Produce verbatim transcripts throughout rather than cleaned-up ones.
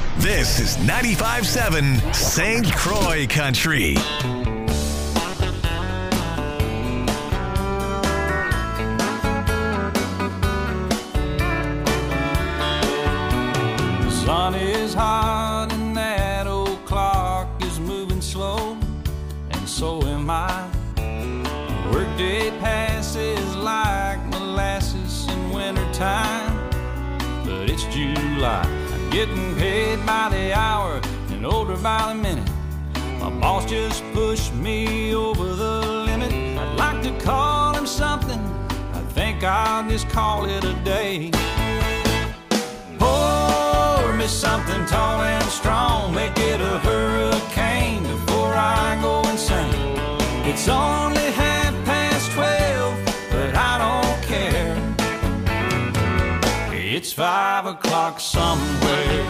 This is ninety-five seven Saint Croix Country. The sun is hot and that old clock is moving slow, and so am I. Workday passes like molasses in wintertime, but it's July. I'm getting paid by the hour and older by the minute. My boss just pushed me over the limit. I'd like to call him something, I think I'll just call it a day. Pour me something tall and strong, make it a hurricane before I go insane. It's only half past twelve, but I don't care. It's five o'clock somewhere.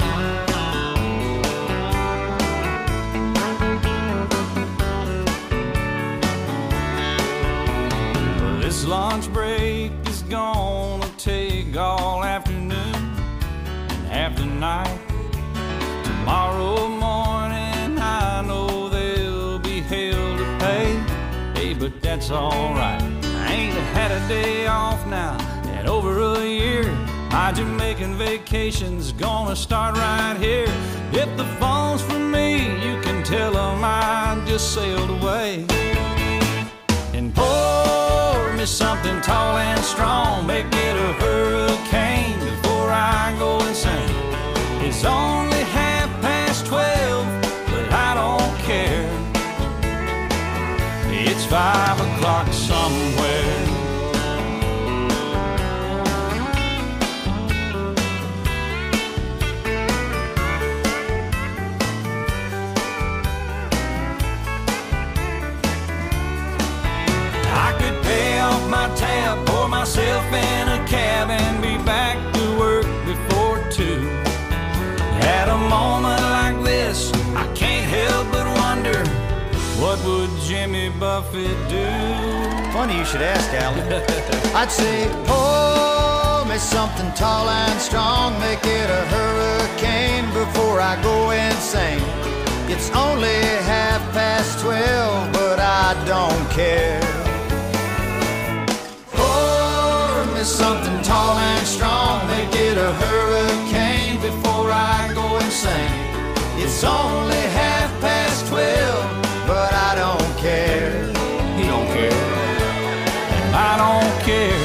This lunch break is gonna take all afternoon and half the night. Tomorrow morning I know there'll be hell to pay. Hey, but that's alright. I ain't had a day off now in over a year. My Jamaican vacation's gonna start right here. If the phone's for me, you can tell them I just sailed away. And pour me something tall and strong, make it a hurricane before I go insane. It's only half past twelve, but I don't care. It's five o'clock somewhere. My tab, pour myself in a cab and be back to work before two. At a moment like this, I can't help but wonder, what would Jimmy Buffett do? Funny you should ask, Alan. I'd say, pour me something tall and strong, make it a hurricane before I go insane. It's only half past twelve, but I don't care. Something tall and strong, make it a hurricane before I go insane. It's only half past twelve, but I don't care. He don't care, and I don't care.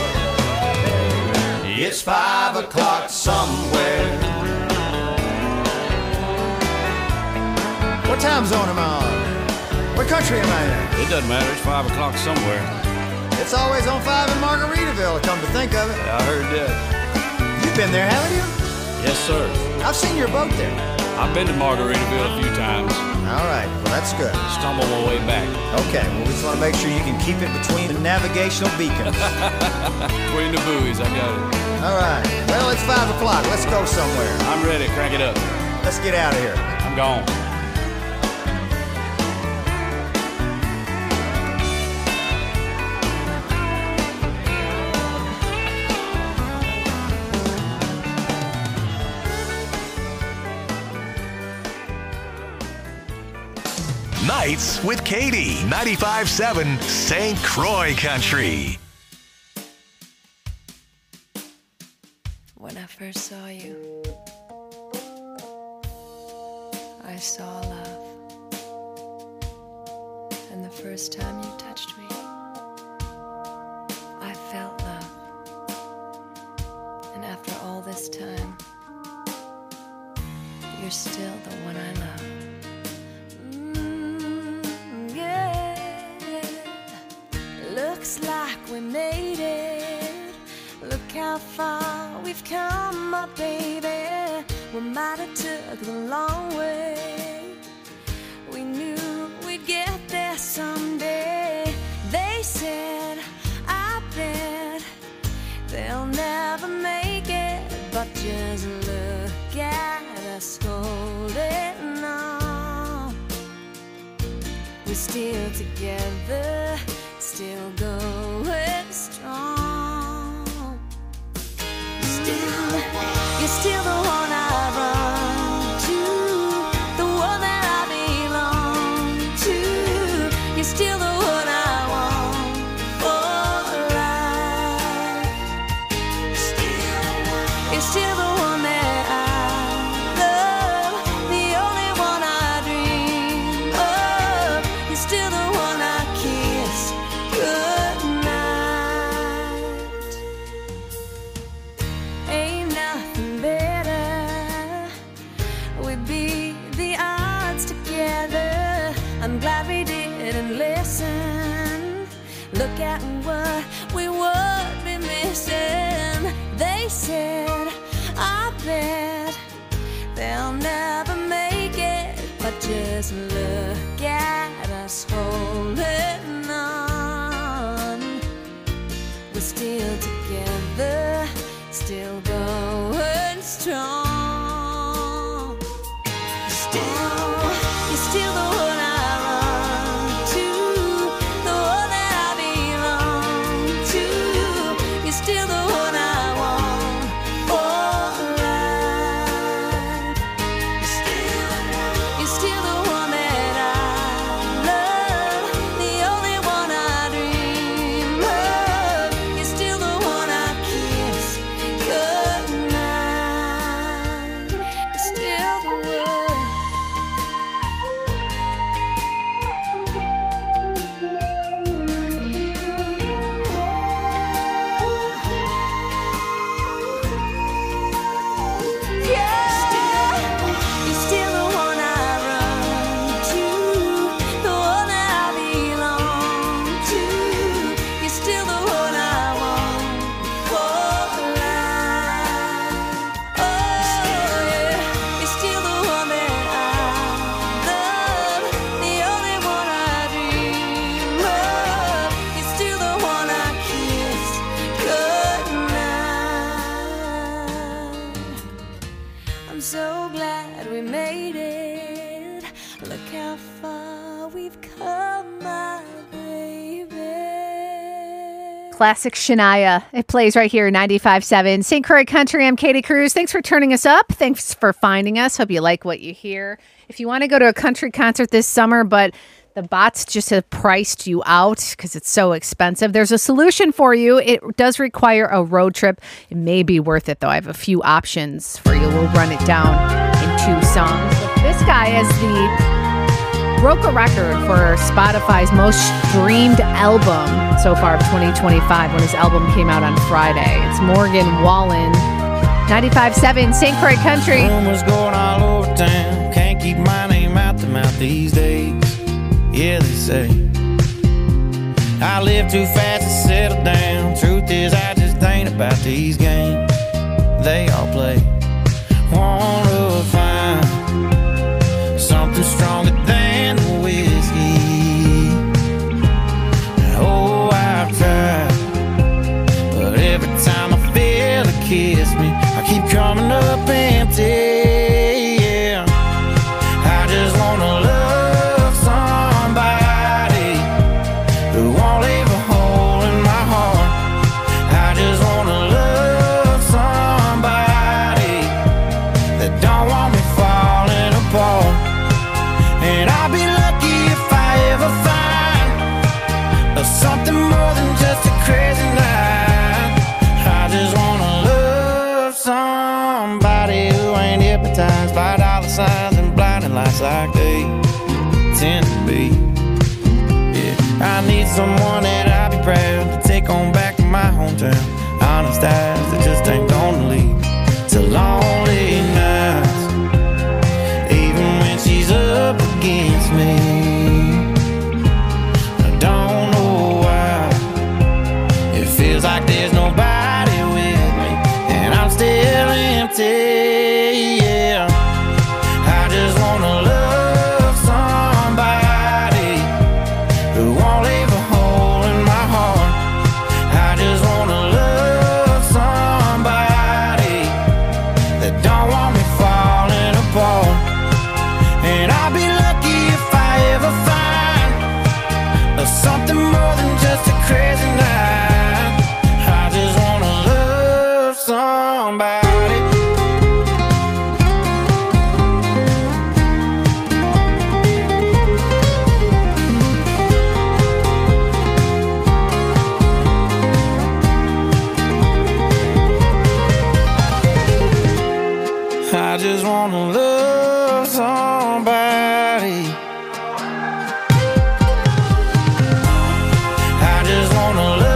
It's five o'clock somewhere. What time zone am I on? What country am I in? It doesn't matter, it's five o'clock somewhere. It's always on five in Margaritaville, come to think of it. Yeah, I heard that. You've been there, haven't you? Yes, sir. I've seen your boat there. I've been to Margaritaville a few times. All right, well, that's good. Stumble my way back. Okay, well, we just want to make sure you can keep it between the navigational beacons. Between the buoys, I got it. All right, well, it's five o'clock. Let's go somewhere. I'm ready. Crank it up. Let's get out of here. I'm gone. Nights with Katie, ninety-five seven Saint Croix Country. When I first saw you, I saw love. And the first time you touched me, I felt love. And after all this time, you're still the one I love. Looks like we made it. Look how far we've come, my baby. We might have took the long way. We knew we'd get there someday. They said, I bet they'll never make it. But just look at us holding on. We're still together, still going strong. Still, you're still the one I run I'm glad we didn't listen. Look at what we would be missing. They said, I bet they'll never make it, but just look at us holding on. We're still together, still going strong. Still, you're still the one I run to, the one that I belong to. You're still the one I want for life. You're still, you're still the one that I love, the only one I dream of. You're still the one I kiss goodnight. You're still the one. I'm so glad we made it. Look how far we've come, my baby. Classic Shania. It plays right here, ninety-five point seven Saint Croix Country. I'm Katie Cruz. Thanks for turning us up. Thanks for finding us. Hope you like what you hear. If you want to go to a country concert this summer, but the bots just have priced you out because it's so expensive, there's a solution for you. It does require a road trip. It may be worth it, though. I have a few options for you. We'll run it down in two songs. But this guy has the broke a record for Spotify's most streamed album so far of twenty twenty-five when his album came out on Friday. It's Morgan Wallen. ninety-five point seven Saint Croix Country. Rumors going all over town. Can't keep my name out the mouth these days. Yeah, they say I live too fast to settle down. Truth is, I just ain't about these games they all play. Wanna find something stronger than the whiskey. Oh, I've tried, but every time I feel it kiss me, I keep coming up empty. Yeah, I just wanna love something more than just a crazy night. I just wanna love somebody who ain't hypnotized by dollar signs and blinding lights like they tend to be. Yeah, I need someone that I'll be proud to take on back to my hometown. Honest eyes that just ain't gonna lead to lonely nights, even when she's up against me. I don't feels like there's nobody with me, and I'm still empty. Yeah, I just wanna love somebody who won't leave a hole in my heart. I just wanna love somebody that don't want me falling apart. And I'll be lucky if I ever find something more than just a crazy night. Somebody. I just wanna love somebody. I just wanna love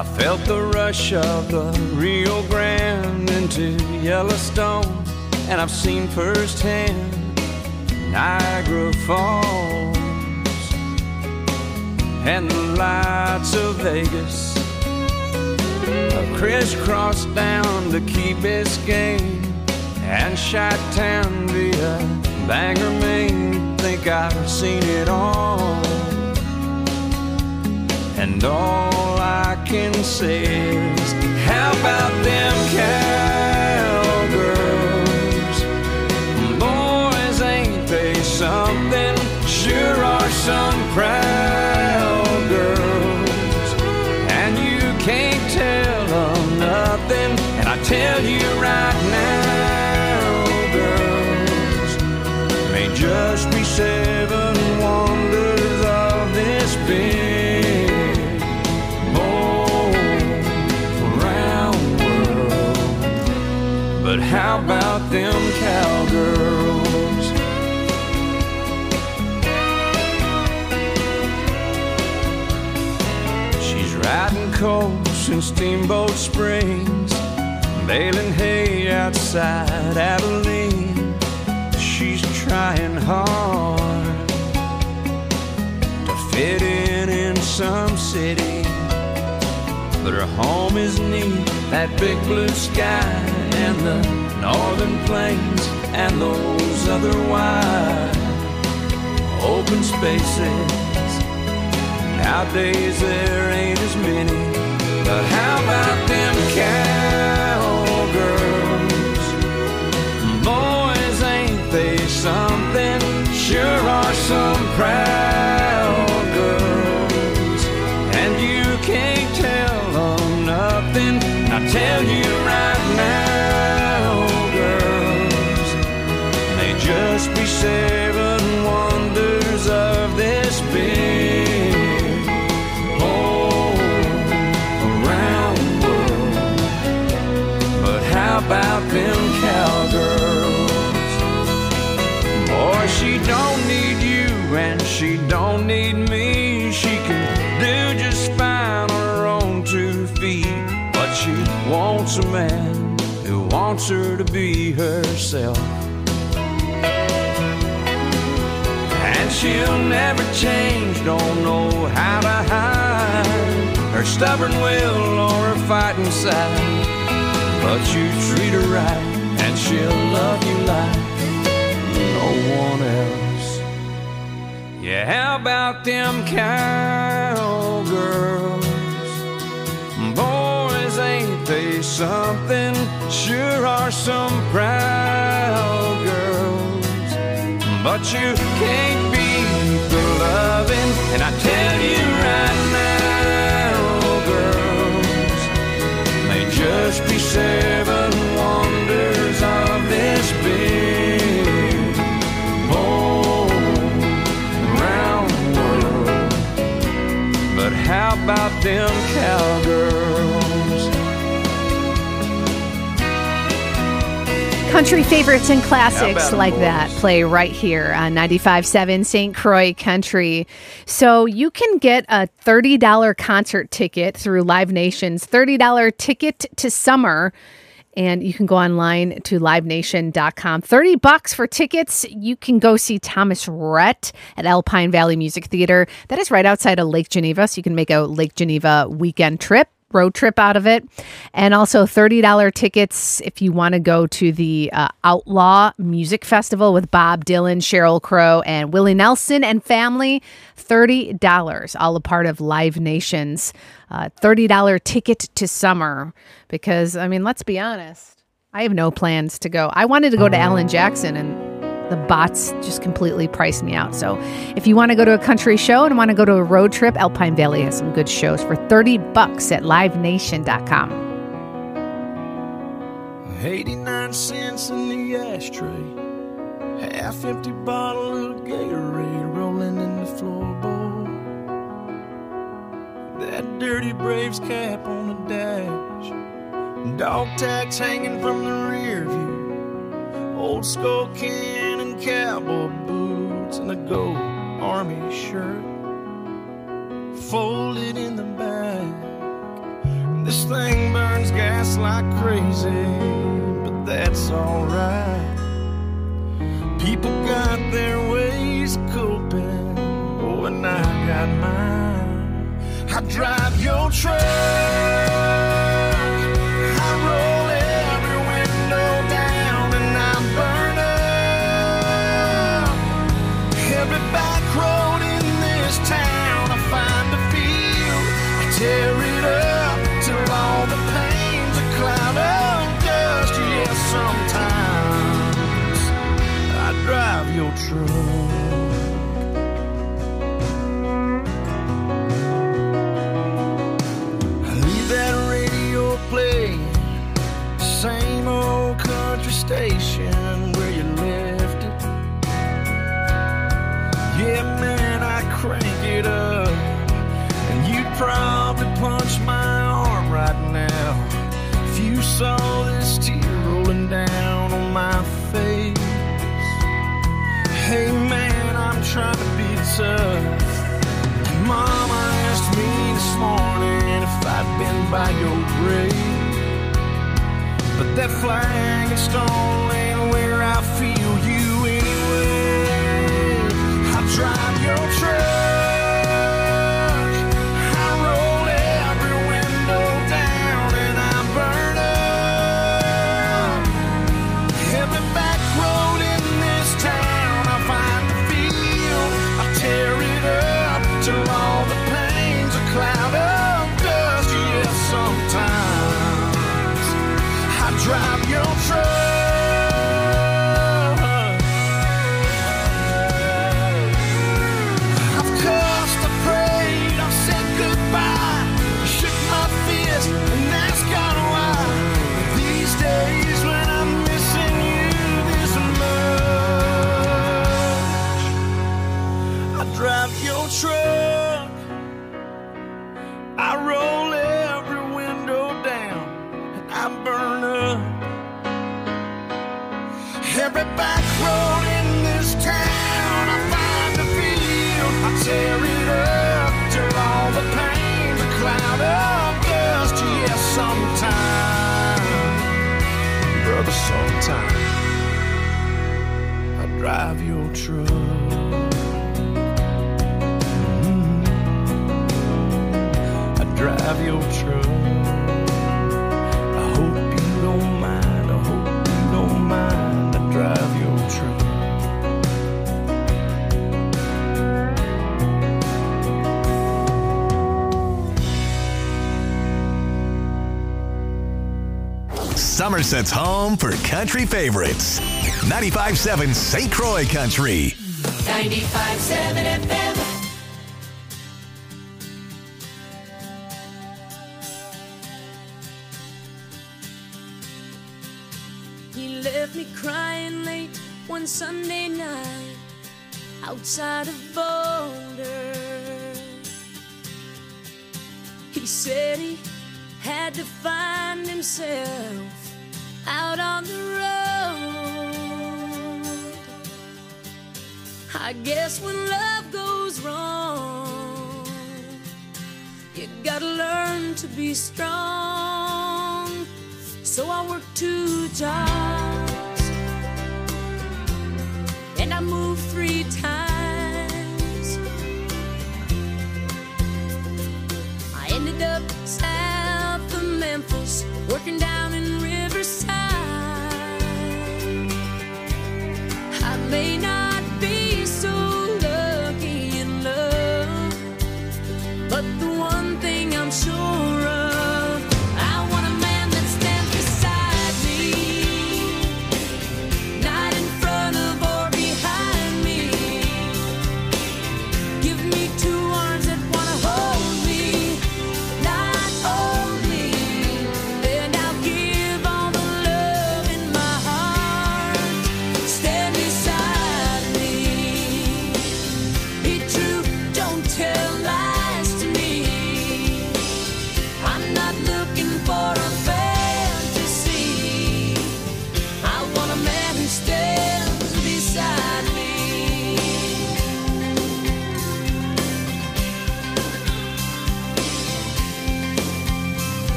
I felt the rush of the Rio Grande into Yellowstone, and I've seen firsthand Niagara Falls and the lights of Vegas. I've crisscrossed down to Key Biscayne and Chi-Town via Bangor, Maine. Think I've seen it all, and all I can say is, how about them cowgirls? Boys, ain't they something? Sure are some proud girls, and you can't tell them nothing. And I tell you right now, girls, may just be seven wonders of this big old round world. But how about them cowgirls? She's riding coast in Steamboat Springs, baling hay outside Abilene. She's trying hard to fit in in some city, but her home is neath that big blue sky and the northern plains and those other wide open spaces. Nowadays there ain't as many, but how about them cowgirls? Boys, ain't they something? Sure are some proud girls, and you can't tell them nothing. I tell you right now, girls, they just be seven wonders of this big old round world. But how about them cowgirls? Boy, she don't need you and she don't need me. She can do just fine on her own two feet, but she wants a man who wants her to be herself. And she'll never change, don't know how to hide her stubborn will or her fighting side. But you treat her right and she'll love you like no one else. Yeah, how about them cowgirls? Boys, ain't they something? Sure are some proud girls, but you can't beat the loving. And I tell you right now, girls, they just be seven wonders of this big old round world. But how about them cowgirls? Country favorites and classics like that play right here on ninety-five point seven Saint Croix Country. So you can get a thirty dollars concert ticket through Live Nation's thirty dollars ticket to summer. And you can go online to live nation dot com. thirty bucks for tickets. You can go see Thomas Rhett at Alpine Valley Music Theater. That is right outside of Lake Geneva. So you can make a Lake Geneva weekend trip, road trip out of it. And also thirty dollars tickets if you want to go to the uh, Outlaw Music Festival with Bob Dylan, Sheryl Crow, and Willie Nelson and family. thirty dollars, all a part of Live Nation's uh, thirty dollars ticket to summer. Because, I mean, let's be honest, I have no plans to go. I wanted to go to Alan Jackson, and the bots just completely priced me out. So if you want to go to a country show and want to go to a road trip, Alpine Valley has some good shows for thirty bucks at live nation dot com. eighty-nine cents in the ashtray, half empty bottle of Gatorade rolling in the floorboard. That dirty Braves cap on the dash, dog tags hanging from the rear view, old skull can and cowboy boots, and a gold army shirt folded in the back. This thing burns gas like crazy, but that's alright. People got their ways of coping, oh, and I got mine. I drive your truck, I roll every window down, and I burn up every back road in this town. I find a field, I tear it up till all the pain's a cloud of dust. Yeah, sometimes I drive your truck. I leave that radio playing, same old country station where you left it. Yeah, man, I crank it up, and you'd probably punch my arm right now if you saw this tear rolling down on my face. Hey man, I'm trying to be tough. Mama asked me this morning if I'd been by your grave, but that flag and stone ain't where I feel you anyway. I drive your truck, I roll every window down, and I burn up every back road in this town. I find the field, I tear it up till all the pain's a cloud of dust. Yeah, sometimes I drive your truck. I've cussed, I prayed, I've said goodbye, I shook my fist and asked God why. These days when I'm missing you this much, I drive your truck, I roll every window down, and I burn up every back road in this town. I find a field, I tear it up till all the pain's a cloud of dust. Yeah, sometime, brother, sometime I drive your truck. Mm. I drive your truck. I hope you don't mind, I hope you don't mind. I drive your truck. Somerset's home for country favorites. ninety-five point seven Saint Croix Country. ninety-five point seven F M. He left me crying late one Sunday night outside of Boulder. He said he had to find himself out on the road. I guess when love goes wrong, you gotta learn to be strong. So I worked two jobs and I moved three times. I ended up south of Memphis, working down in Riverside. I may not be so lucky in love, but the one thing I'm sure of, I want a man that stands beside me, not in front of or behind me. Give me two arms that wanna hold me, not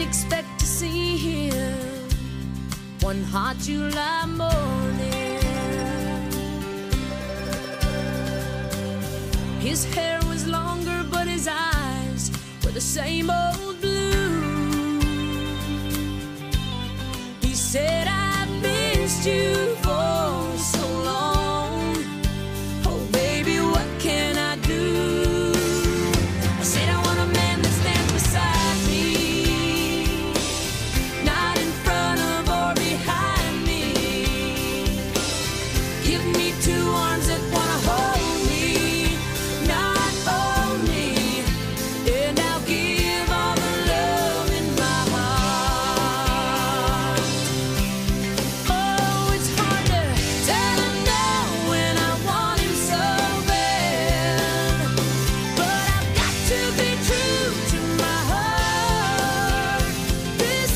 expect to see him one hot July morning. His hair was longer, but his eyes were the same old blue. He said, I've missed you for so long. Oh, baby, what can I do? I said, I want a man that stands beside me, not in front of or behind me. Give me two arms that want to hold me, not own me, and I'll give all the love in my heart. Oh, it's hard to tell him no when I want him so bad, but I've got to be true to my heart this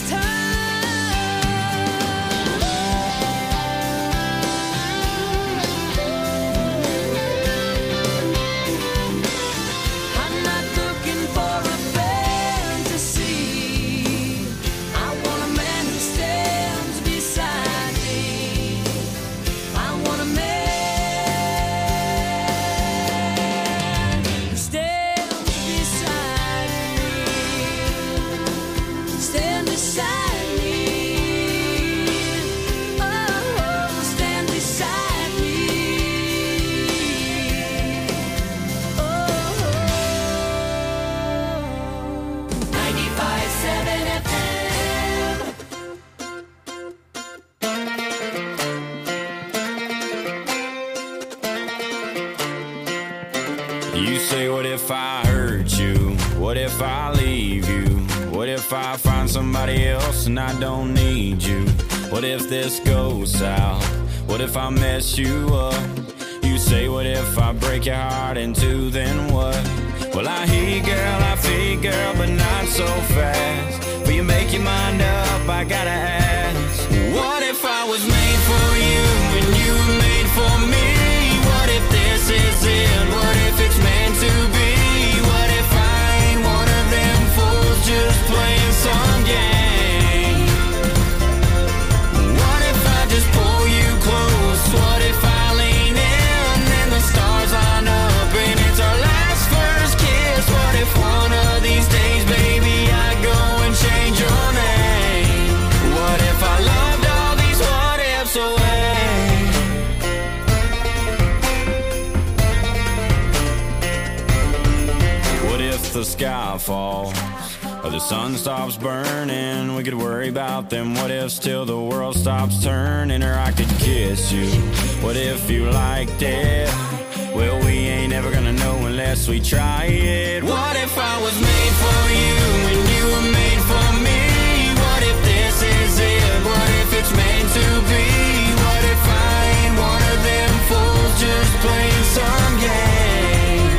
time. I'm not looking for a fantasy. I want a man who stands beside me. I want a man who stands beside me. Stand beside me. Oh, stand beside me. Oh, ninety-five seven F M. You say, what if I hurt you? What if I leave you? What if I find somebody else and I don't need you? What if this goes south? What if I mess you up? You say, what if I break your heart in two, then what? Well, I hear you, girl, I feel you, girl, but not so fast. Will you make your mind up? I gotta ask. What if I was made for you and you were made for me? What if this is it? What if it's meant to be? What if I ain't one of them fools just playing some game? What if I just pull you close? What if I lean in and the stars line up and it's our last first kiss? What if one of these days, baby, I go and change your name? What if I loved all these what ifs away? What if the sky falls or the sun stops burning? We could worry about them what ifs till the world stops turning. Or I could kiss you. What if you liked it? Well, we ain't ever gonna know unless we try it. What if I was made for you and you were made for me? What if this is it? What if it's meant to be? What if I ain't one of them fools just playing some game?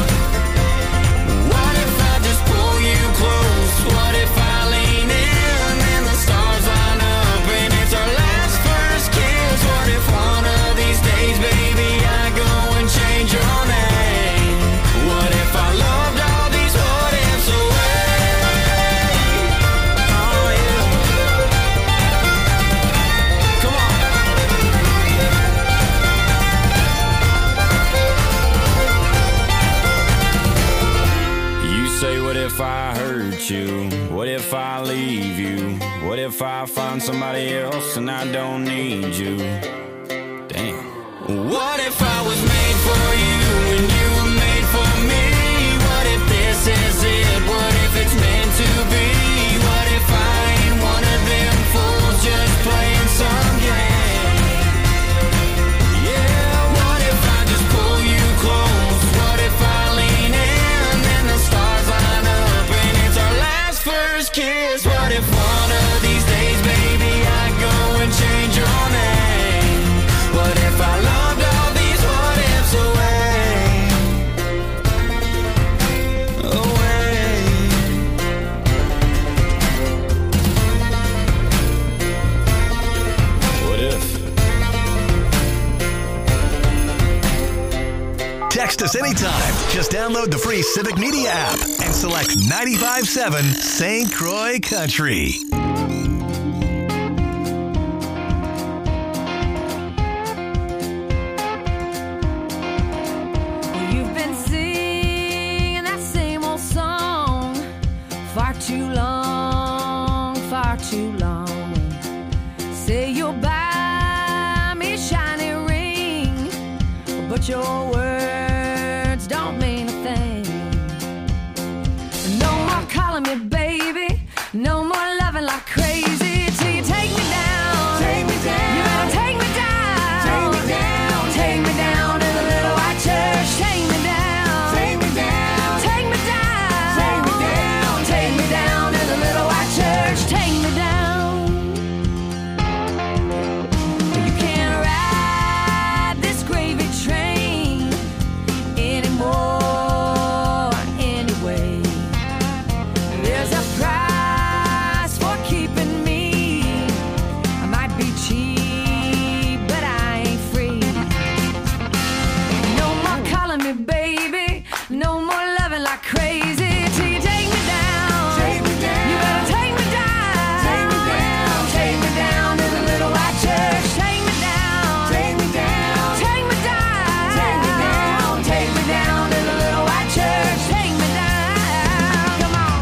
What if I just pull you close? What if I lean in and the stars line up and it's our last first kiss? What if one of these days, baby, I go and change your name? What if I loved all these what ifs away? Oh yeah. Come on. You say, what if I hurt you? What if I leave you? What if I find somebody else and I don't need you? Damn. What if I was made for you and you were made for me? What if this is it? What if it's meant to be? What if I ain't one of them fools just playing some game? Yeah, what if I just pull you close? What if I lean in and the stars line up and it's our last first kiss? What if one of these days, baby, I go and change your name? What if I loved all these what ifs away? Away. What if? Text us anytime. Just download the free Civic Media app and select ninety-five point seven Saint Croix Country. You've been singing that same old song far too long, far too long. Say you'll buy me a shiny ring, but your words don't mean a thing. No more calling me baby, no more loving like crazy till you take me down. Take me down. You better take me down. Take me down. Take me down to the little white church. Take me down. Take me down. Take me down. Take me down. Take me down to the little white church. Take me down. You can't ride this gravy train anymore anyway. There's a price for keeping me. I might be cheap, but I ain't free. No more calling me baby, no more loving like crazy till you take me down. Take me down. You better take me down. Take me down. Take me down to the little white church. Take me down. Take me down. Take me down. Take me down. Take me down to the little white church. Take me down. Come on.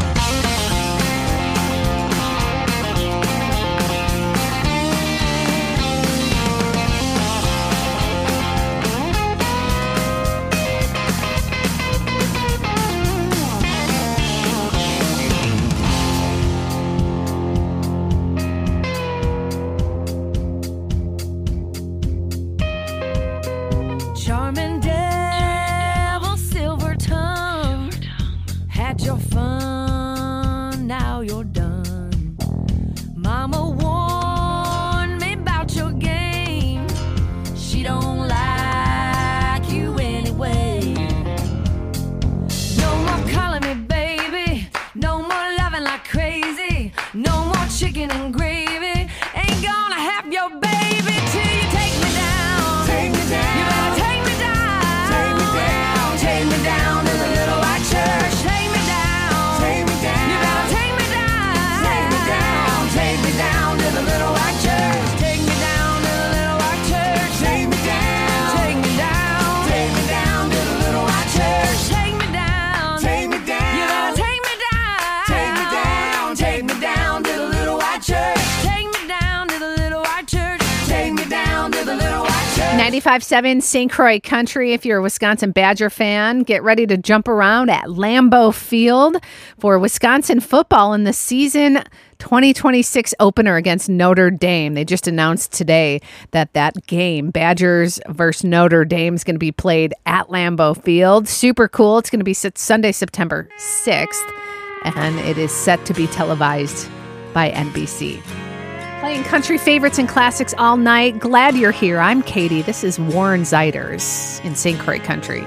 Charming devil, silver tongue, had your fun, now you're done. Mama warned me about your game. She don't like you anyway. No more calling me baby, no more loving like crazy, no more chicken and gravy. Ain't gonna have your baby till you take me down. Take me down. You better take me down. Take me down. Take me down to the little white church. Take me down. Take me down. You better take me down. Take me down. Take me down to the little white church. Take me down to the little white church. Take me down. Take me down. Take me down to the little white church. Take me down. Take me down. You better take me down. Take me down. Take me down to the little white church. Take me down to the little white church. Take me down to the little white church. ninety-five point seven Saint Croix Country. If you're a Wisconsin Badger fan, get ready to jump around at Lambeau Field for Wisconsin football in the season twenty twenty-six opener against Notre Dame. They just announced today that that game, Badgers versus Notre Dame, is going to be played at Lambeau Field. Super cool. It's going to be Sunday, September sixth, and it is set to be televised by N B C. Playing country favorites and classics all night. Glad you're here. I'm Katie. This is Warren Zeiders in Saint Croix Country.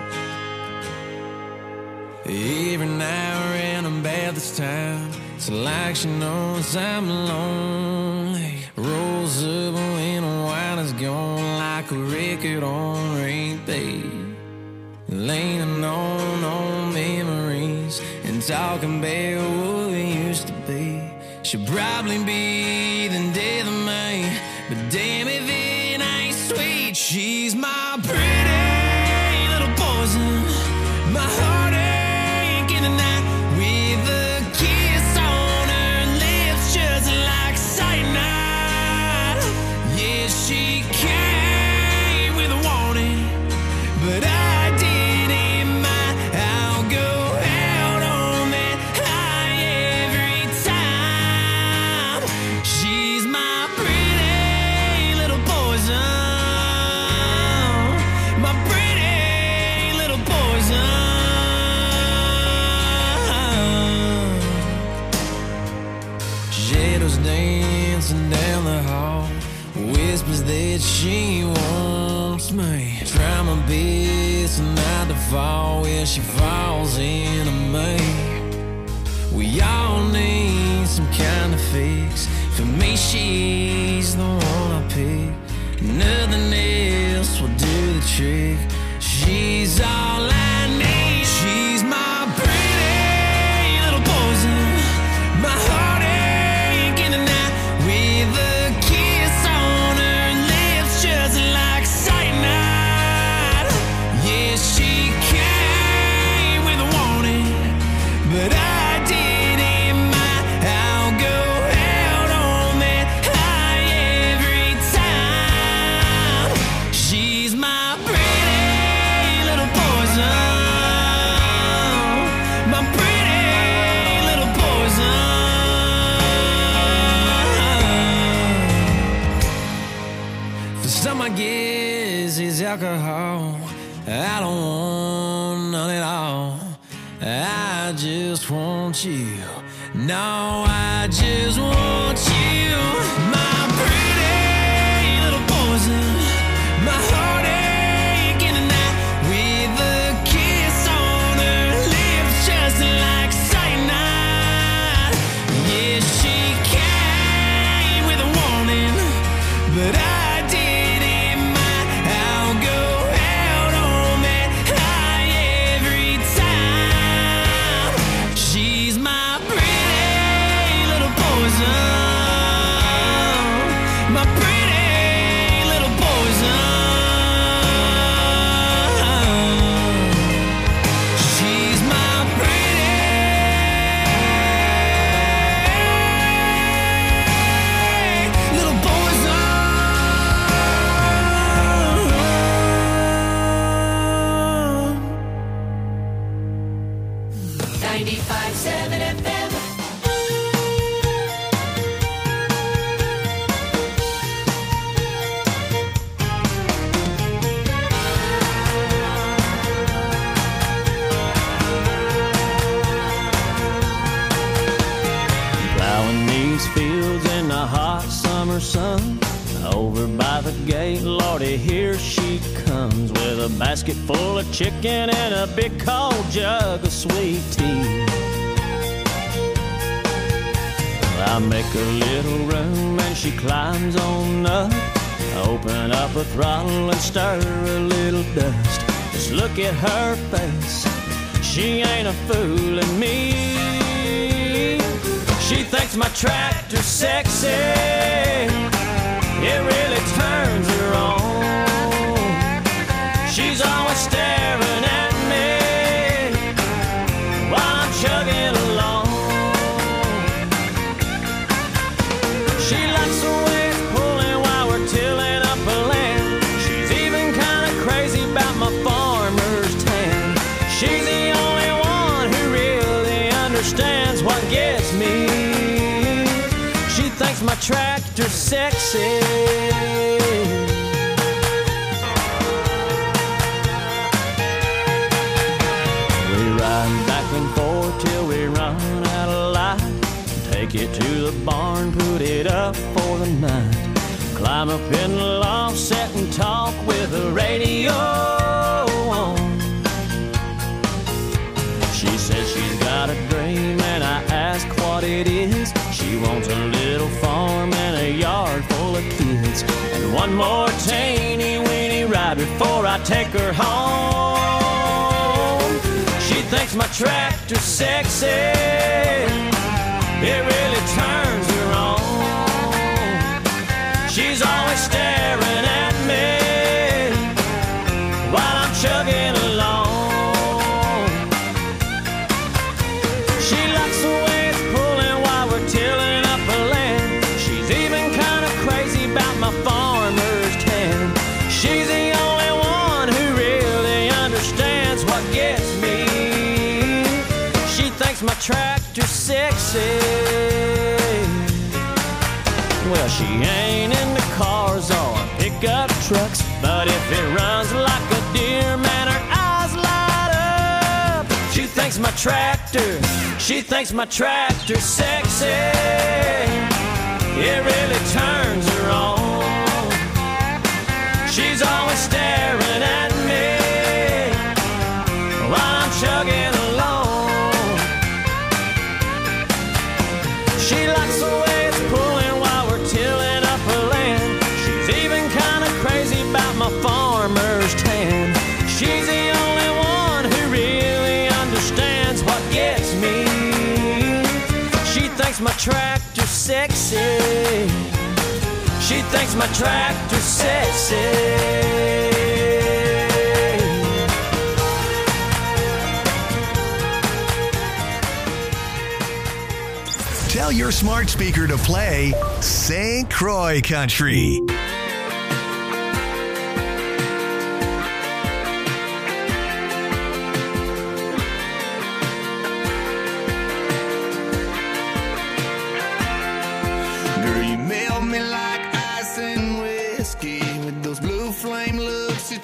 Every now and then about this time, it's like she knows I'm lonely. Rolls up when the wine is gone like a record on repeat. Leaning on old memories and talking about what we used to be. She'll probably be the death of me, but damn if it ain't sweet. She's my pretty little poison, my heartache in the night, with a kiss on her lips just like cyanide. Yeah, she came with a warning, but I didn't mind. I'll go out on that high every time. She's my pretty little poison, my pretty little poison. Shadows dancing down the hall, whispers that she wants me. Try my best not to fall where she falls into me. We all need some kind of fix. For me, she's the one I pick. Nothing else will do the trick. She's all I need. alcohol. I don't want none at all. I just want you. No, I just want you. My pretty little poison. My heartache in the night with a kiss on her lips just like cyanide. Yeah, she came with a warning, but I didn't mind. I'll go out on that high every time. She's my pretty little poison. My pretty little poison. She's my pretty little poison. ninety-five seven F M. Plowing these fields in the hot summer sun. Over by the gate, Lordy, here she comes with a basket full of chicken and a big cold jug of sweet tea. I make a little room and she climbs on up. Open up a throttle and stir a little dust. Just look at her face, she ain't a fooling me. She thinks my tractor's sexy, it really turns her on. She's always staring at me while I'm chugging along. She likes the way it's pulling while we're tilling up a land. She's even kind of crazy about my farmer's tan. She's the only one who really understands what gets me. She thinks my tractor's sexy. We ride back and forth till we run out of light. Take it to the barn, put it up for the night. Climb up in the loft, sit and talk with the radio on. She says she's got a dream and I ask what it is. She wants a little farm and a yard full of kids, and one more teeny weeny ride before I take her home. She thinks my tractor's sexy, it really turns her on. She's always staring at me while I'm chugging along. She likes the way it's pulling while we're tilling up a land. She's even kind of crazy about my farmer's tan. She's the only one who really understands what gets me. She thinks my tractor's sexy. Well, she ain't into cars or pickup trucks, but if it runs like a deer, man, her eyes light up. She thinks my tractor, she thinks my tractor's sexy. It really turns her on. She's always staring at me while I'm chugging along. She likes the way it's pulling while we're tilling up her land. She's even kind of crazy about my farmer's tan. She's the only one who really understands what gets me. She thinks my tractor's sexy. She thinks my tractor's sexy. Tell your smart speaker to play Saint Croix Country.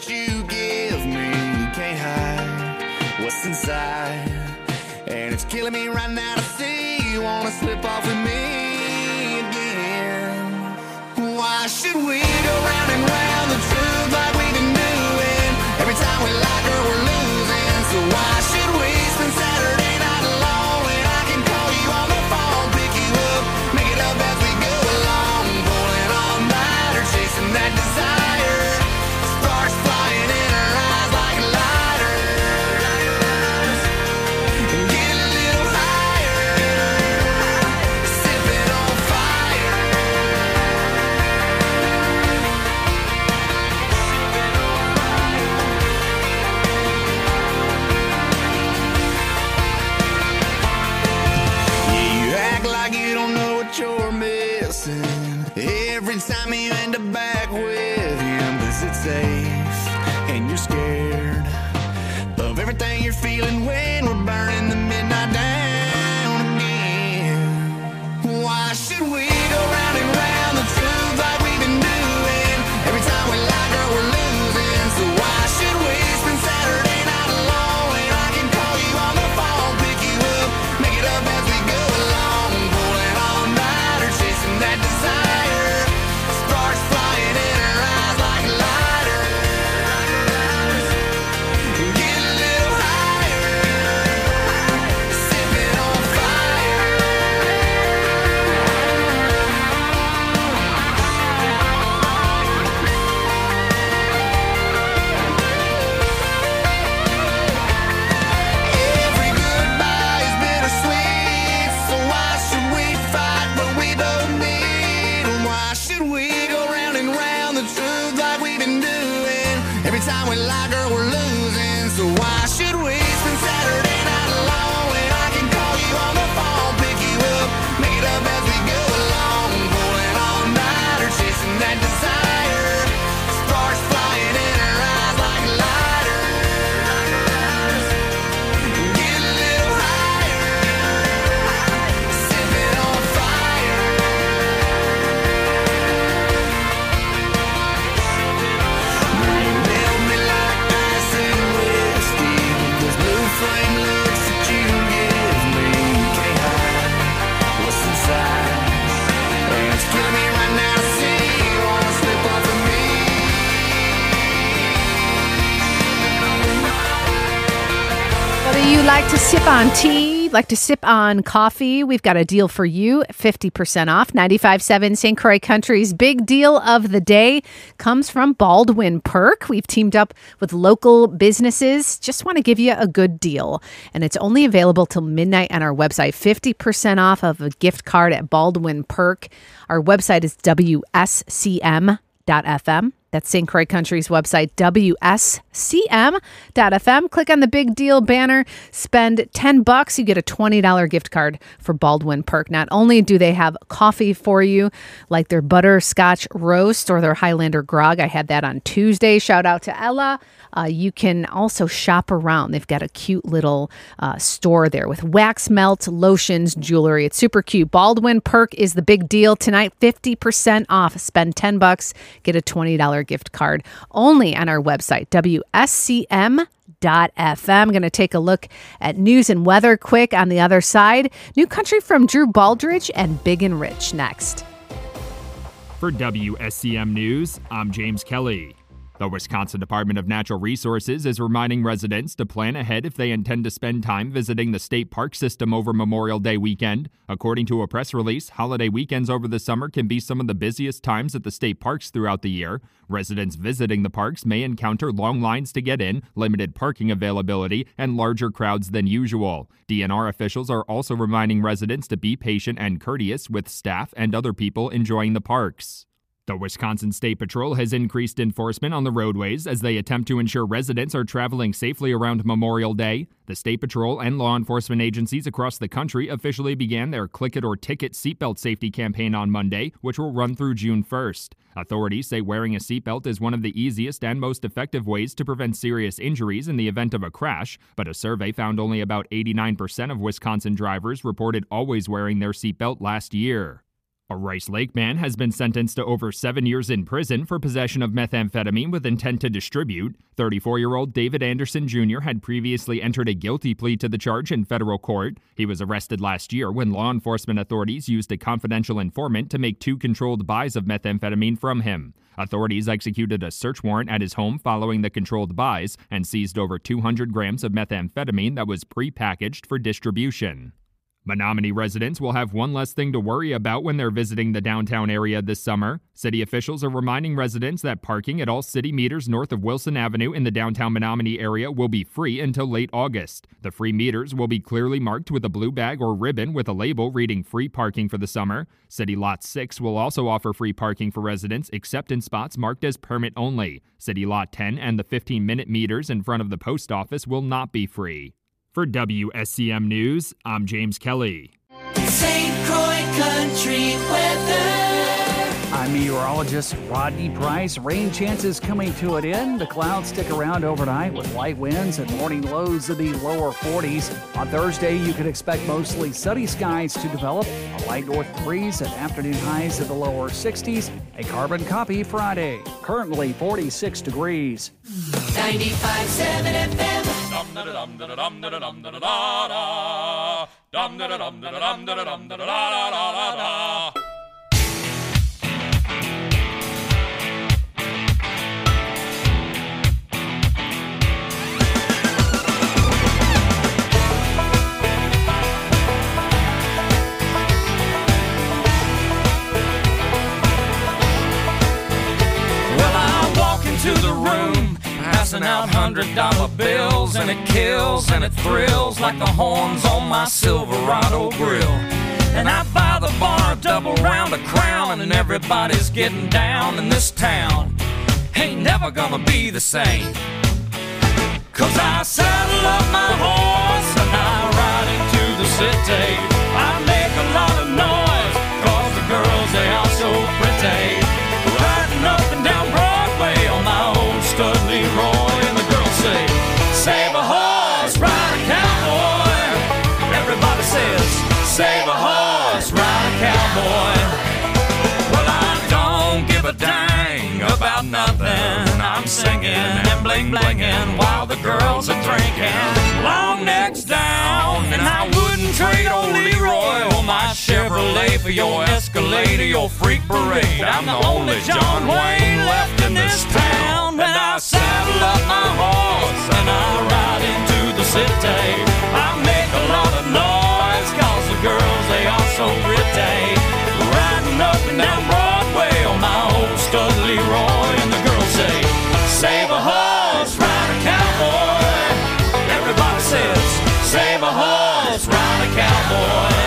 that you give me. Can't hide what's inside, and it's killing me right now to see you wanna slip off with me again. Why should we go round and round the truth like we've been doing? Every time we like her, we're losing. So why should we spend Saturday night alone when I can call you on the phone, pick you up, make it up as we go along, pulling all nighter, chasing that desire, sparks flying in our eyes like lighters, and get a little higher, sipping on fire. Yeah, you act like you don't know what you're missing every time you end up back with him. Cause it's safe and you're scared of everything you're feeling when we're burning the midnight down again. Why should we go round and round the truth like we've been doing? Every time we like her, we're losing. So why should we spend Saturday night alone when I can call you on the phone, pick you up, make it up as we go along, pulling all nighter, chasing that desire, sparks flying in our eyes like lighters, get a little higher, sipping on fire. Every goodbye is bittersweet, so why should we fight when we both need? And why should we go round and round the truth like we've been doing? Every time we like her, we're losing. So why should we spend Saturday night alone when I can call you on the phone, pick you up, make it up as we go along, pulling all nighter, chasing that desire, sparks flying in our eyes like lighters, get a little higher, sipping on fire. Girl, you melt me like ice and whiskey with those blue flame looks that you give me. Can't hide what's inside, and it's killing me right now to see you wanna slip off of me. Whether you like to sip on tea, like to sip on coffee, we've got a deal for you, fifty percent off. ninety-five point seven Saint Croix Country's big deal of the day comes from Baldwin Perk. We've teamed up with local businesses. Just want to give you a good deal. And it's only available till midnight on our website. fifty percent off of a gift card at Baldwin Perk. Our website is W S C M dot F M. That's Saint Croix Country's website, W S C M dot F M. Click on the big deal banner, spend ten bucks, you get a twenty dollars gift card for Baldwin Perk. Not only do they have coffee for you, like their butterscotch roast or their Highlander grog. I had that on Tuesday. Shout out to Ella. Uh, you can also shop around. They've got a cute little uh, store there with wax melts, lotions, jewelry. It's super cute. Baldwin Perk is the big deal tonight. fifty percent off. Spend ten bucks, get a twenty dollars gift card only on our website, W S C M dot F M. I'm going to take a look at news and weather quick on the other side. New country from Drew Baldridge and Big and Rich next. For W S C M News, I'm James Kelly. The Wisconsin Department of Natural Resources is reminding residents to plan ahead if they intend to spend time visiting the state park system over Memorial Day weekend. According to a press release, holiday weekends over the summer can be some of the busiest times at the state parks throughout the year. Residents visiting the parks may encounter long lines to get in, limited parking availability, and larger crowds than usual. D N R officials are also reminding residents to be patient and courteous with staff and other people enjoying the parks. The Wisconsin State Patrol has increased enforcement on the roadways as they attempt to ensure residents are traveling safely around Memorial Day. The State Patrol and law enforcement agencies across the country officially began their Click It or Ticket seatbelt safety campaign on Monday, which will run through June first. Authorities say wearing a seatbelt is one of the easiest and most effective ways to prevent serious injuries in the event of a crash, but a survey found only about eighty-nine percent of Wisconsin drivers reported always wearing their seatbelt last year. A Rice Lake man has been sentenced to over seven years in prison for possession of methamphetamine with intent to distribute. thirty-four-year-old David Anderson Junior had previously entered a guilty plea to the charge in federal court. He was arrested last year when law enforcement authorities used a confidential informant to make two controlled buys of methamphetamine from him. Authorities executed a search warrant at his home following the controlled buys and seized over two hundred grams of methamphetamine that was pre-packaged for distribution. Menominee residents will have one less thing to worry about when they're visiting the downtown area this summer. City officials are reminding residents that parking at all city meters north of Wilson Avenue in the downtown Menominee area will be free until late August. The free meters will be clearly marked with a blue bag or ribbon with a label reading free parking for the summer. City Lot six will also offer free parking for residents except in spots marked as permit only. City Lot ten and the fifteen-minute meters in front of the post office will not be free. For W S C M News, I'm James Kelly. Saint Croix Country Weather. I'm meteorologist Rodney Price. Rain chances coming to an end. The clouds stick around overnight with light winds and morning lows in the lower forties. On Thursday, you can expect mostly sunny skies to develop, a light north breeze and afternoon highs in the lower sixties. A carbon copy Friday. Currently forty-six degrees. ninety-five point seven F M. To the room, passing out hundred dollar bills, and it kills and it thrills like the horns on my Silverado grill. And I buy the bar a double round of Crown, and everybody's getting down in this town. Ain't never gonna be the same, 'cause I saddle up my horse and I ride into the city. I make a lot of noise 'cause the girls, they are so pretty. Riding up and down Broadway on my old stud Leroy, and the girls say, save a horse, ride a cowboy. Everybody says, save a horse, ride a cowboy. Well, I don't give a dang about nothing. I'm singing and bling blinging while the girls are drinking. Long necks down, and I wouldn't trade old Leroy or my Chevrolet for your Escalade or your freak parade. I'm the only John Wayne left in this town. And I saddle up my horse and I ride into the city. I make a lot of noise 'cause the girls, they are so pretty. Riding up and down Broadway on my old stud Leroy, and the girls say, save a horse, ride a cowboy. Everybody says, save a horse, ride a cowboy.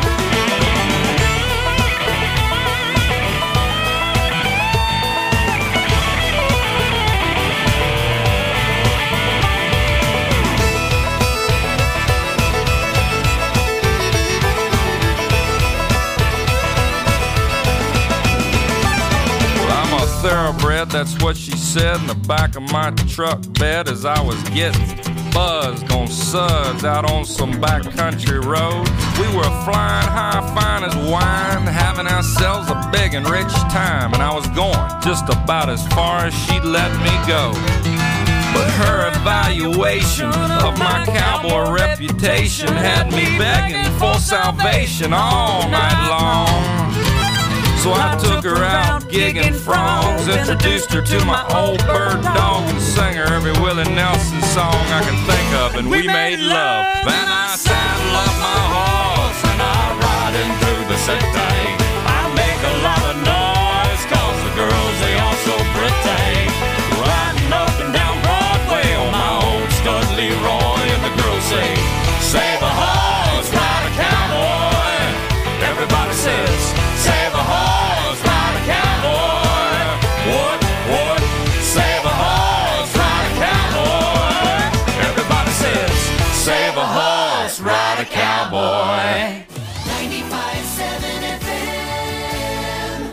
Thoroughbred, that's what she said in the back of my truck bed as I was getting buzzed on suds out on some backcountry road. We were flying high, fine as wine, having ourselves a big and rich time, and I was going just about as far as she'd let me go. But her evaluation of my cowboy reputation had me begging for salvation all night long. So I took her out gigging frogs, introduced her to my old bird dog, and sang her every Willie Nelson song I can think of, and we made love. Then I saddle up my horse and I ride into the city. I make a lot of noise 'cause the girls, they are so pretty. Riding up and down Broadway on my old stud Leroy, and the girls say, save a horse, ride a cowboy. Everybody says, save a horse, ride a cowboy. What, what? Save a horse, ride a cowboy. Everybody says, save a horse, ride a cowboy. ninety-five point seven F M.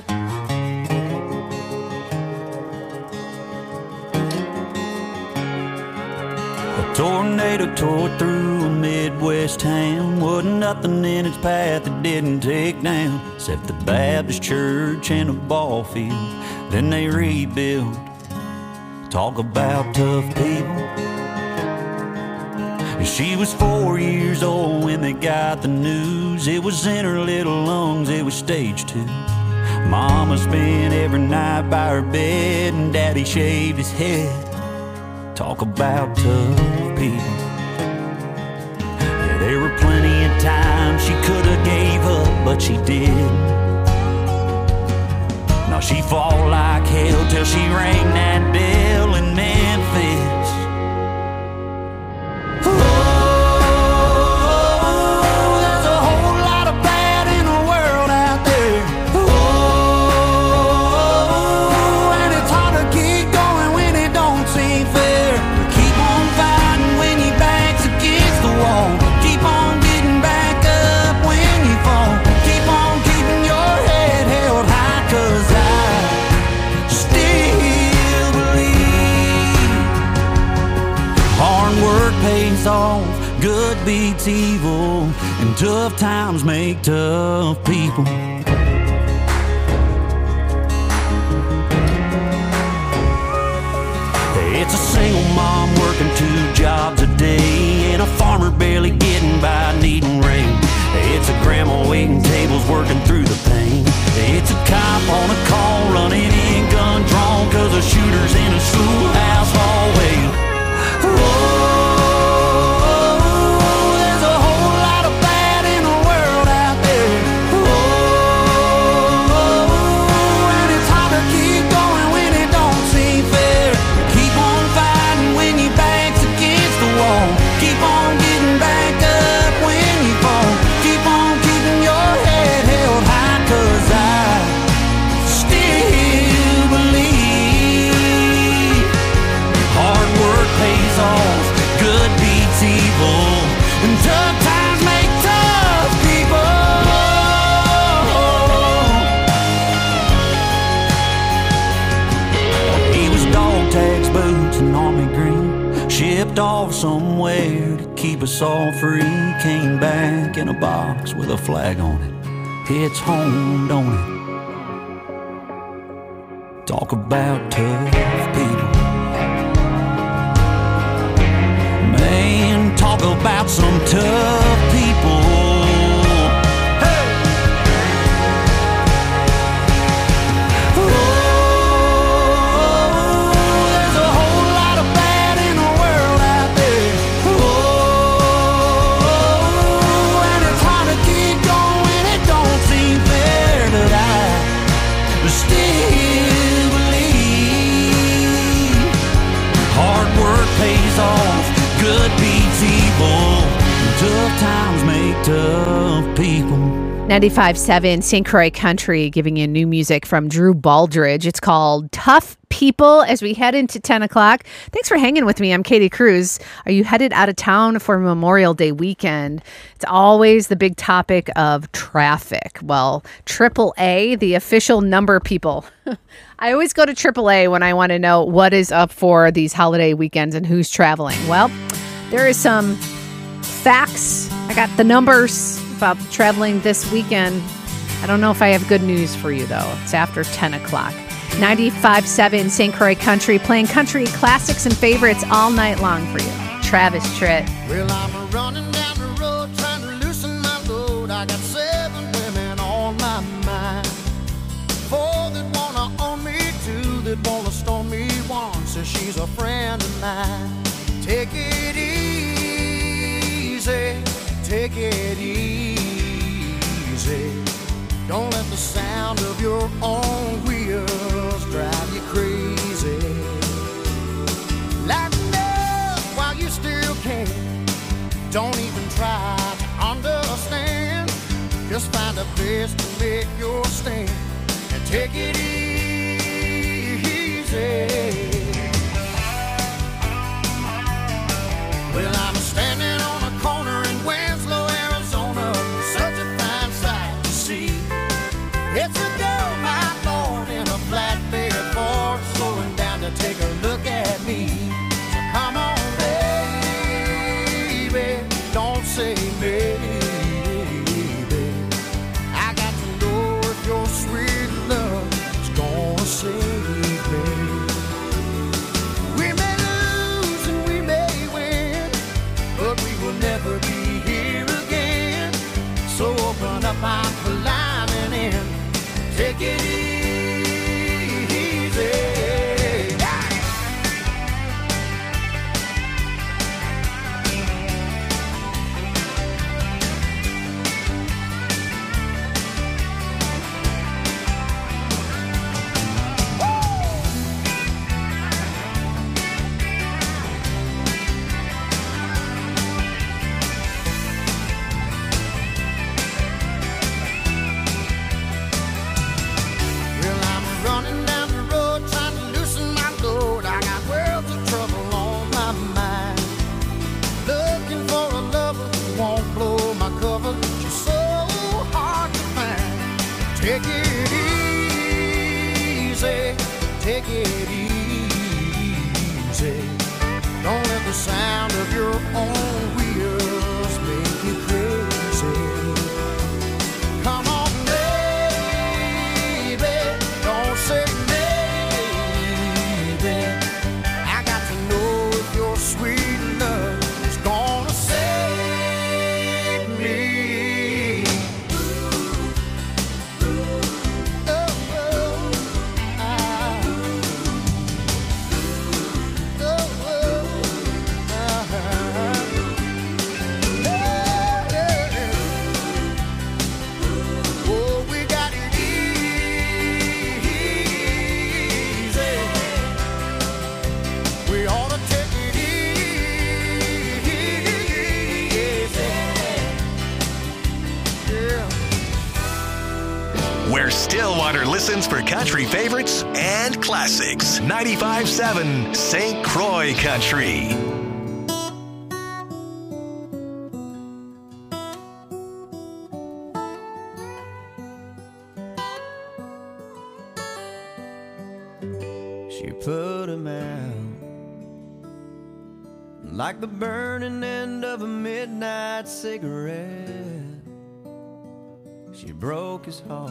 Tornado tore through a Midwest town. Wasn't nothing in its path that didn't take down, except the Baptist church and a ball field. Then they rebuilt. Talk about tough people. She was four years old when they got the news. It was in her little lungs, it was stage two. Mama spent every night by her bed, and Daddy shaved his head. Talk about tough people. Yeah, there were plenty of times she could have gave up, but she didn't. Now she fought like hell till she rang that bell in Memphis. Off, good beats evil, and tough times make tough people. It's a single mom working two jobs a day, and a farmer barely getting by needing rain. It's a grandma waiting tables working through the pain. It's a cop on a call running in gun drawn, cause a shooter's in a schoolhouse hallway. Whoa. Off somewhere to keep us all free. Came back in a box with a flag on it. It's home, don't it? Talk about tough people. Man, talk about some tough people. Good beats evil. Tough times make tough people. ninety-five point seven Saint Croix Country giving you new music from Drew Baldridge. It's called Tough People as we head into ten o'clock. Thanks for hanging with me. I'm Katie Cruz. Are you headed out of town for Memorial Day weekend? It's always the big topic of traffic. Well, triple A, the official number people. I always go to triple A when I want to know what is up for these holiday weekends and who's traveling. Well, there is some facts. I got the numbers about traveling this weekend. I don't know if I have good news for you, though. It's after ten o'clock. ninety-five point seven Saint Croix Country, playing country classics and favorites all night long for you. Travis Tritt. Well, I'm running down the road trying to loosen my load. I got seven women on my mind. Four that wanna own me, two that wanna stone me, one says she's a friend of mine. Take it easy, take it easy. Don't let the sound of your own wheels drive you crazy. Lighten up while you still can. Don't even try to understand. Just find a place to make your stand and take it easy. Well, I'm standing on a corner in Winslow, Arizona. Such a fine sight to see. It's a girl, my lord, in a flatbed Ford, slowing down to take a look at me. So come on, baby, Take it easy, take it easy. Don't let the sound of your own wheels make you crazy. Come on, baby, don't say maybe. I got to know if your sweet love is gonna save me. Where Stillwater listens for country favorites and classics. ninety-five point seven Saint Croix Country. She put him out like the burning end of a midnight cigarette. She broke his heart.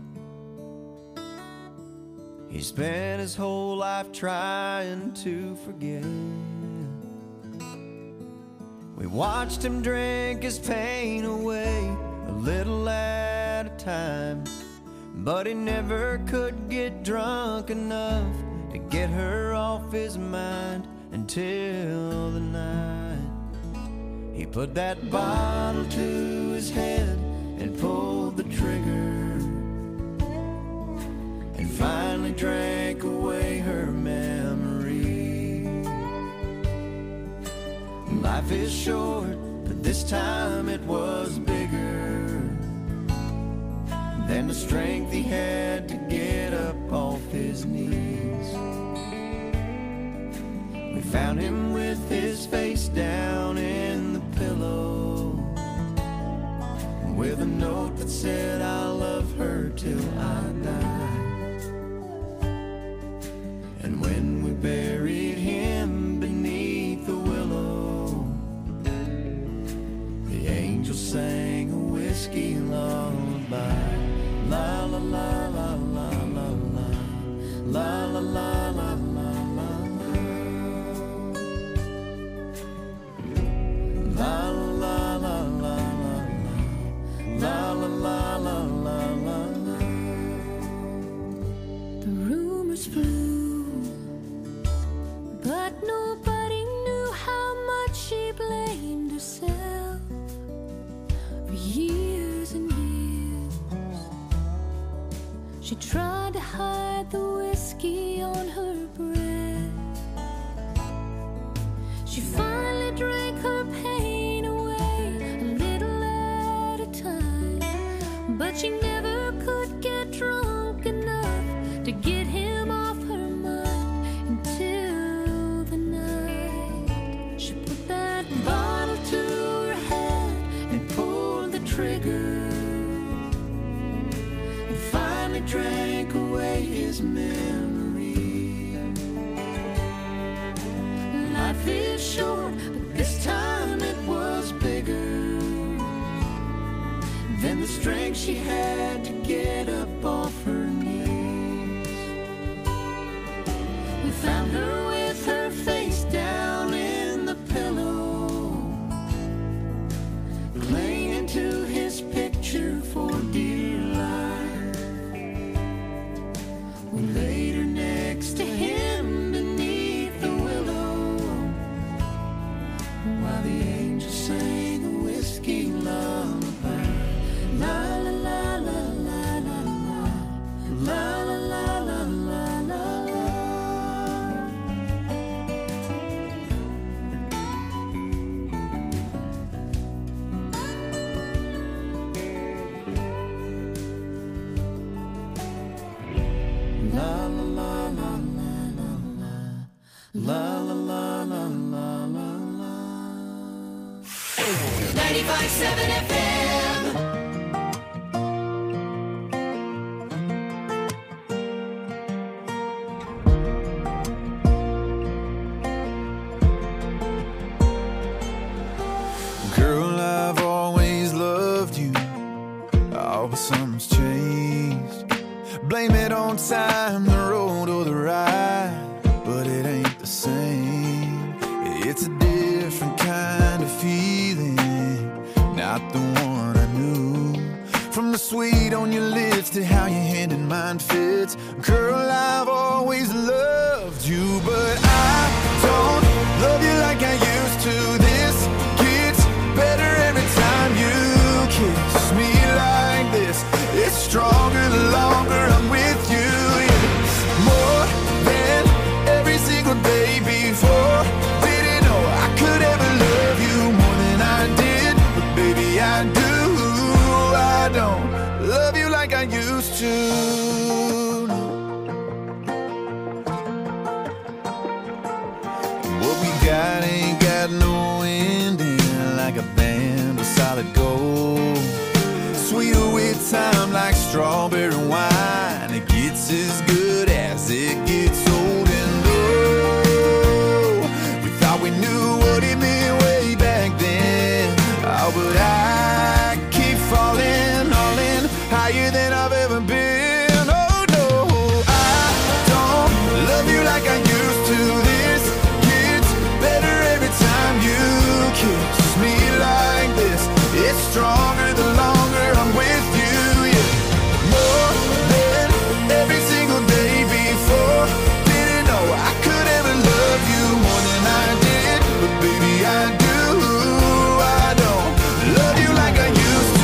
He spent his whole life trying to forget. We watched him drink his pain away, a little at a time. But he never could get drunk enough to get her off his mind until the night he put that bottle to his head and pulled the trigger, and finally drank away her memory. Life is short, but this time it was bigger than the strength he had to get up off his knees. We found him with his face down in the pillow, with a note that said, I'll love her till I die. And when we buried him beneath the willow, the angel sang a whiskey lullaby. La la la la la la la, la la la la la la la, la la la la la, la la la la la la. The rumors flew, but nobody knew how much she blamed herself for years and years. She tried to hide the whiskey on her breath. She finally drank her pain away, a little at a time. But she never could get drunk enough to get him off her mind until the night she put that bottle to her head and pulled the trigger, and finally drank away his memory. Life is short, but this time it was bigger than the strength she had to get up off her knees. We found her with her face down in the pillow, clinging to his picture for dear life. We laid her next to him beneath the willow, while the angel sang a whiskey lullaby. La la la la la la la, la la la la la la la. La la la la la la la, la la la la la la la. ninety-five point seven F M. something's changed. Blame it on time, the road or the ride, but it ain't the same. It's a different kind of feeling, not the one I knew. From the sweet on your lips to how your hand in mine fits, girl, I've always loved you, but I don't love you like I used to. This gets better every time you kiss me like this. It's stronger the longer I'm with you. It's more than every single day before. Didn't know I could ever love you more than I did, but baby I do. I don't love you like I used to. What we got ain't got no ending, like a band of solid gold. Sweeter with time like strawberry wine. It gets as good as it gets old. And oh, we thought we knew what it meant way back then. Oh, but I keep falling, all in, higher than I've ever been. Oh no, I don't love you like I used to. This gets better every time you kiss me like this. It's stronger the longer I'm with you, yeah. More than every single day before. Didn't know I could ever love you more than I did, but baby I do. I don't love you like I used to.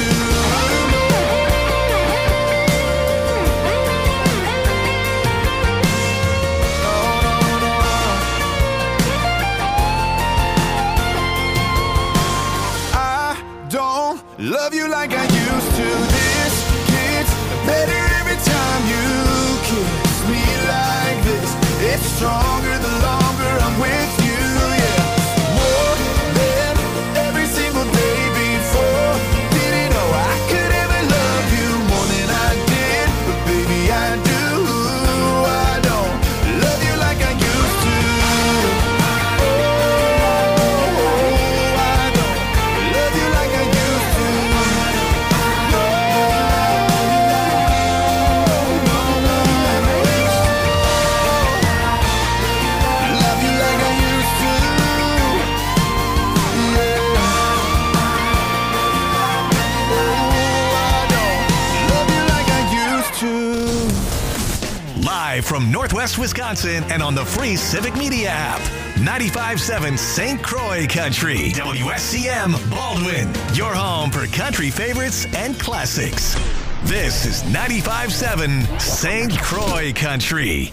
Love you like I used to. This gets better every time you kiss me like this. It's stronger the longer I'm with you, yeah. More than every single day before. Didn't know I could ever love you more than I did, but baby I do. I don't love you like I used to. Oh, I don't love you like I used to. Live from Northwest Wisconsin and on the free Civic Media app. ninety-five point seven Saint Croix Country. W S C M Baldwin. Your home for country favorites and classics. This is ninety-five point seven Saint Croix Country.